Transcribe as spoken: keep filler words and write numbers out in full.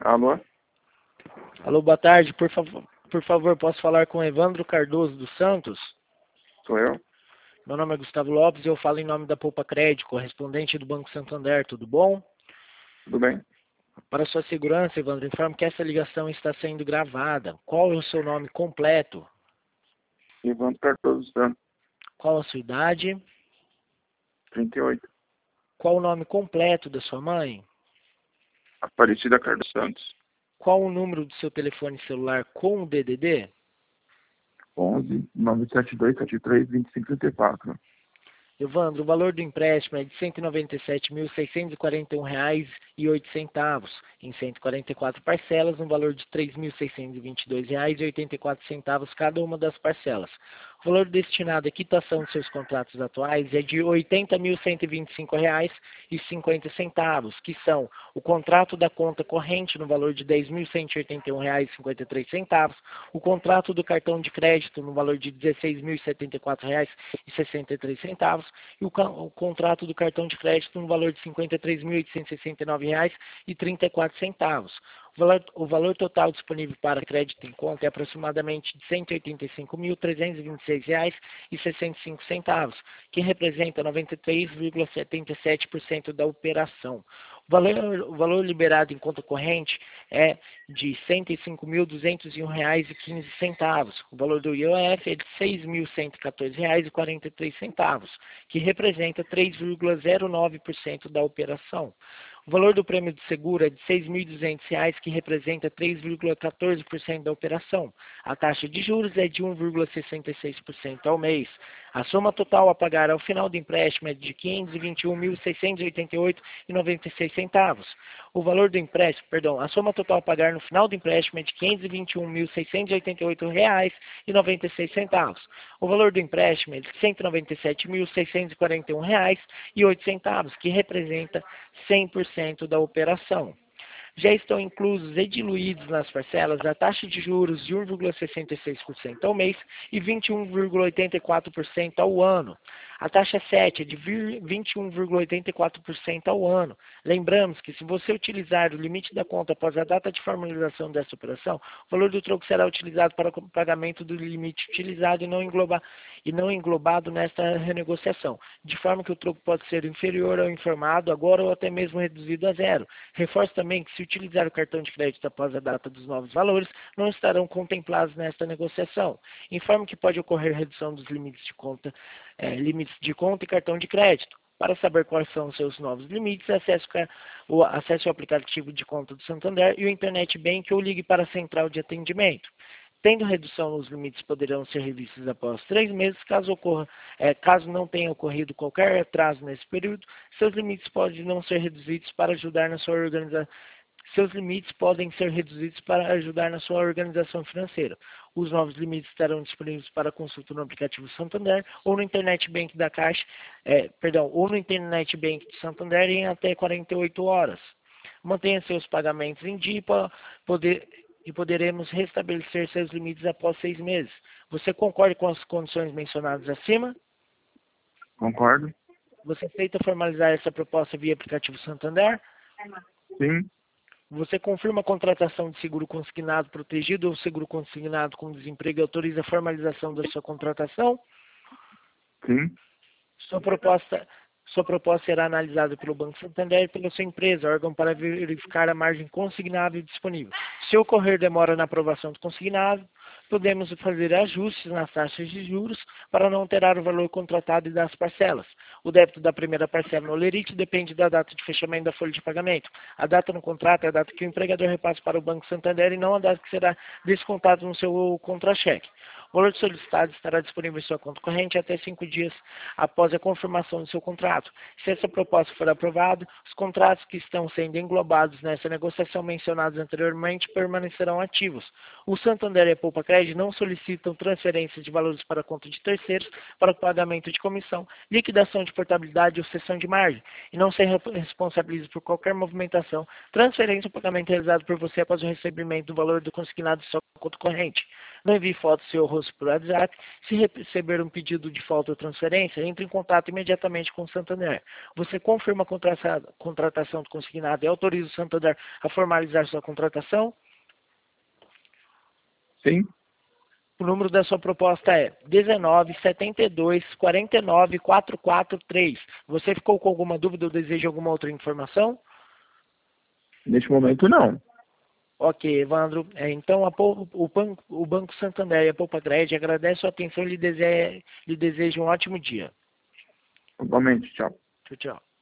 Alô? Alô, boa tarde. Por favor, por favor, posso falar com Evandro Cardoso dos Santos? Sou eu? Meu nome é Gustavo Lopes e eu falo em nome da Poupa Crédito, correspondente do Banco Santander. Tudo bom? Tudo bem? Para sua segurança, Evandro, informo que essa ligação está sendo gravada. Qual é o seu nome completo? Evandro Cardoso Santos, Qual a sua idade? trinta e oito. Qual o nome completo da sua mãe? Aparecida Carlos Santos, Qual o número do seu telefone celular com o D D D? onze, nove sete dois, sete três, vinte e cinco, trinta e quatro. Evandro, o valor do empréstimo é de cento e noventa e sete mil, seiscentos e quarenta e um reais e oito centavos, em cento e quarenta e quatro parcelas, no valor de três mil seiscentos e vinte e dois reais e oitenta e quatro centavos cada uma das parcelas. O valor destinado à quitação dos seus contratos atuais é de oitenta mil, cento e vinte e cinco reais e cinquenta centavos, que são o contrato da conta corrente no valor de dez mil, cento e oitenta e um reais e cinquenta e três centavos, o contrato do cartão de crédito no valor de dezesseis mil e setenta e quatro reais e sessenta e três centavos, e o, o contrato do cartão de crédito no valor de cinquenta e três mil, oitocentos e sessenta e nove reais e trinta e quatro centavos. O valor, o valor total disponível para crédito em conta é aproximadamente de cento e oitenta e cinco mil, trezentos e vinte e seis reais e sessenta e cinco centavos, que representa noventa e três vírgula setenta e sete por cento da operação. O valor, o valor liberado em conta corrente é de cento e cinco mil, duzentos e um reais e quinze centavos. O valor do I O F é de seis mil, cento e quatorze reais e quarenta e três centavos, que representa três vírgula zero nove por cento da operação. O valor do prêmio de seguro é de seis mil e duzentos reais, que representa três vírgula quatorze por cento da operação. A taxa de juros é de um vírgula sessenta e seis por cento ao mês. A soma total a pagar ao final do empréstimo é de quinhentos e vinte e um mil, seiscentos e oitenta e oito reais e noventa e seis centavos. O valor do empréstimo, perdão, a soma total a pagar no final do empréstimo é de quinhentos e vinte e um mil, seiscentos e oitenta e oito reais e noventa e seis centavos. O valor do empréstimo é de cento e noventa e sete mil, seiscentos e quarenta e um reais e oito centavos, que representa cem por cento da operação. Já estão inclusos e diluídos nas parcelas a taxa de juros de um vírgula sessenta e seis por cento ao mês e vinte e um vírgula oitenta e quatro por cento ao ano. A taxa sete é de vinte e um vírgula oitenta e quatro por cento ao ano. Lembramos que se você utilizar o limite da conta após a data de formalização dessa operação, o valor do troco será utilizado para o pagamento do limite utilizado e não, englobar, e não englobado nesta renegociação, de forma que o troco pode ser inferior ao informado agora ou até mesmo reduzido a zero. Reforço também que se utilizar o cartão de crédito após a data dos novos valores, não estarão contemplados nesta negociação. Informo que pode ocorrer redução dos limites de conta, eh, limites de conta e cartão de crédito. Para saber quais são os seus novos limites, acesse o, acesse o aplicativo de conta do Santander e o Internet Bank ou ligue para a central de atendimento. Tendo redução nos limites, poderão ser revistos após três meses. Caso, ocorra, é, caso não tenha ocorrido qualquer atraso nesse período, seus limites podem não ser reduzidos para ajudar na sua organização. Seus limites podem ser reduzidos para ajudar na sua organização financeira. Os novos limites estarão disponíveis para consulta no aplicativo Santander ou no Internet Bank da Caixa, é, perdão, ou no Internet Bank de Santander em até quarenta e oito horas. Mantenha seus pagamentos em dia para poder e poderemos restabelecer seus limites após seis meses. Você concorda com as condições mencionadas acima? Concordo? Você aceita formalizar essa proposta via aplicativo Santander? Sim. Você confirma a contratação de seguro consignado protegido ou seguro consignado com desemprego e autoriza a formalização da sua contratação? Sim. Sua proposta, sua proposta será analisada pelo Banco Santander e pela sua empresa, órgão para verificar a margem consignável disponível. Se ocorrer demora na aprovação do consignado, podemos fazer ajustes nas taxas de juros para não alterar o valor contratado e das parcelas. O débito da primeira parcela no Lerite depende da data de fechamento da folha de pagamento. A data no contrato é a data que o empregador repassa para o Banco Santander e não a data que será descontado no seu contra-cheque. O valor solicitado estará disponível em sua conta corrente até cinco dias após a confirmação do seu contrato. Se essa proposta for aprovada, os contratos que estão sendo englobados nessa negociação mencionados anteriormente permanecerão ativos. O Santander e a Poupa Crédito não solicitam transferências de valores para a conta de terceiros para o pagamento de comissão, liquidação de portabilidade ou cessão de margem, e não se responsabilizam por qualquer movimentação, transferência ou pagamento realizado por você após o recebimento do valor do consignado de sua conta corrente. Não envie foto do seu rosto por WhatsApp. Se receber um pedido de falta ou transferência, entre em contato imediatamente com o Santander. Você confirma a contrata- contratação do consignado e autoriza o Santander a formalizar sua contratação? Sim. O número da sua proposta é dezenove, setenta e dois, quarenta e nove, quatrocentos e quarenta e três. Você ficou com alguma dúvida ou deseja alguma outra informação? Neste momento, não. Ok, Evandro. É, então, a Pou- o, Banco, o Banco Santander e a Poupa Cred agradecem a sua atenção e lhe, dese- lhe desejam um ótimo dia. Igualmente, tchau. Tchau, tchau.